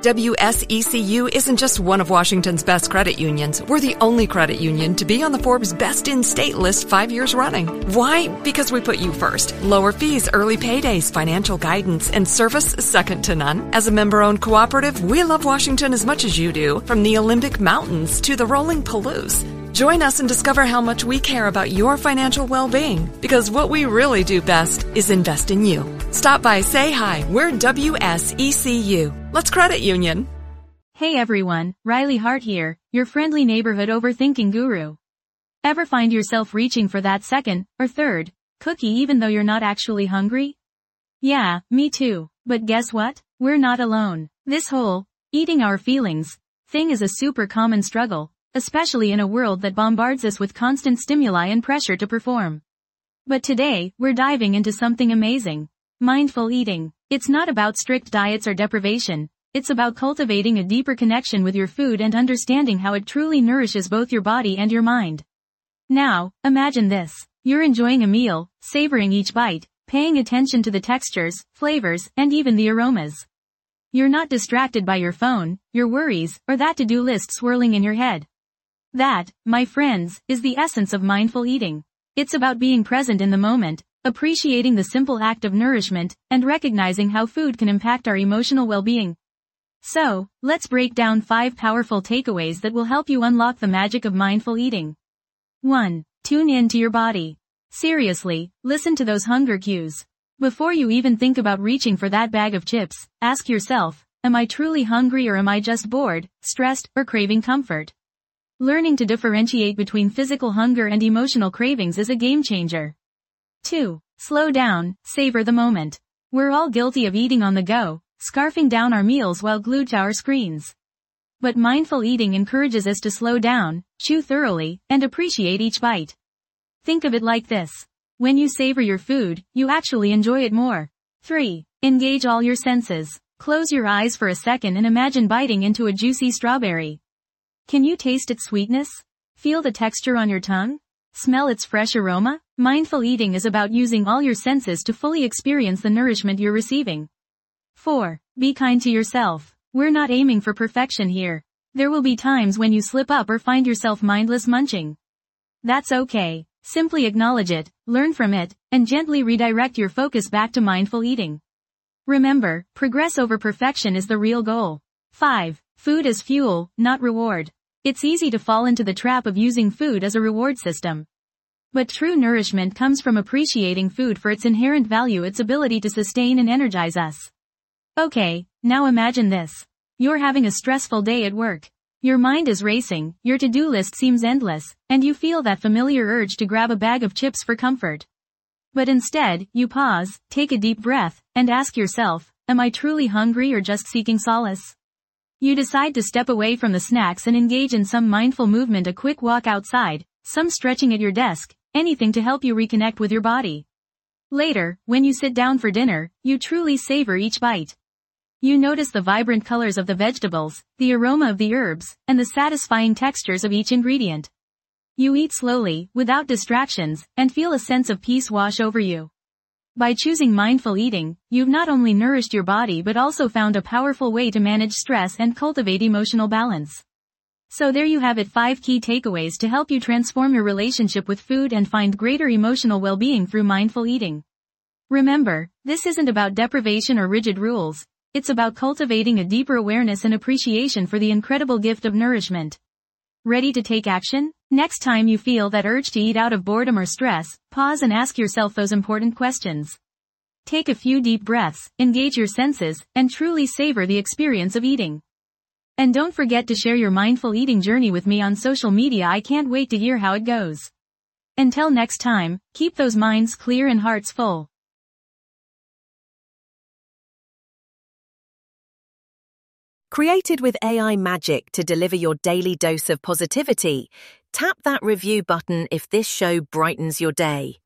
WSECU isn't just one of Washington's best credit unions. We're the only credit union to be on the Forbes Best in State list 5 years running. Why? Because we put you first. Lower fees, early paydays, financial guidance, and service second to none. As a member-owned cooperative, we love Washington as much as you do, from the Olympic Mountains to the rolling Palouse. Join us and discover how much we care about your financial well-being, because what we really do best is invest in you. Stop by, say hi. We're WSECU. Let's credit union. Hey everyone, Riley Hart here, your friendly neighborhood overthinking guru. Ever find yourself reaching for that second, or third, cookie even though you're not actually hungry? Yeah, me too. But guess what? We're not alone. This whole, eating our feelings, thing is a super common struggle, especially in a world that bombards us with constant stimuli and pressure to perform. But today, we're diving into something amazing. Mindful eating. It's not about strict diets or deprivation. It's about cultivating a deeper connection with your food and understanding how it truly nourishes both your body and your mind. Now, imagine this. You're enjoying a meal, savoring each bite, paying attention to the textures, flavors, and even the aromas. You're not distracted by your phone, your worries, or that to-do list swirling in your head. That, my friends, is the essence of mindful eating. It's about being present in the moment, appreciating the simple act of nourishment, and recognizing how food can impact our emotional well-being. So, let's break down 5 powerful takeaways that will help you unlock the magic of mindful eating. 1. Tune in to your body. Seriously, listen to those hunger cues. Before you even think about reaching for that bag of chips, ask yourself, am I truly hungry or am I just bored, stressed, or craving comfort? Learning to differentiate between physical hunger and emotional cravings is a game changer. 2. Slow down, savor the moment. We're all guilty of eating on the go, scarfing down our meals while glued to our screens. But mindful eating encourages us to slow down, chew thoroughly, and appreciate each bite. Think of it like this. When you savor your food, you actually enjoy it more. 3. Engage all your senses. Close your eyes for a second and imagine biting into a juicy strawberry. Can you taste its sweetness? Feel the texture on your tongue? Smell its fresh aroma? Mindful eating is about using all your senses to fully experience the nourishment you're receiving. 4. Be kind to yourself. We're not aiming for perfection here. There will be times when you slip up or find yourself mindless munching. That's okay. Simply acknowledge it, learn from it, and gently redirect your focus back to mindful eating. Remember, progress over perfection is the real goal. 5. Food as fuel, not reward. It's easy to fall into the trap of using food as a reward system. But true nourishment comes from appreciating food for its inherent value, its ability to sustain and energize us. Okay, now imagine this. You're having a stressful day at work. Your mind is racing, your to-do list seems endless, and you feel that familiar urge to grab a bag of chips for comfort. But instead, you pause, take a deep breath, and ask yourself, am I truly hungry or just seeking solace? You decide to step away from the snacks and engage in some mindful movement, a quick walk outside, some stretching at your desk, anything to help you reconnect with your body. Later, when you sit down for dinner, you truly savor each bite. You notice the vibrant colors of the vegetables, the aroma of the herbs, and the satisfying textures of each ingredient. You eat slowly, without distractions, and feel a sense of peace wash over you. By choosing mindful eating, you've not only nourished your body but also found a powerful way to manage stress and cultivate emotional balance. So there you have it, 5 key takeaways to help you transform your relationship with food and find greater emotional well-being through mindful eating. Remember, this isn't about deprivation or rigid rules. It's about cultivating a deeper awareness and appreciation for the incredible gift of nourishment. Ready to take action? Next time you feel that urge to eat out of boredom or stress, pause and ask yourself those important questions. Take a few deep breaths, engage your senses, and truly savor the experience of eating. And don't forget to share your mindful eating journey with me on social media. I can't wait to hear how it goes. Until next time, keep those minds clear and hearts full. Created with AI magic to deliver your daily dose of positivity, tap that review button if this show brightens your day.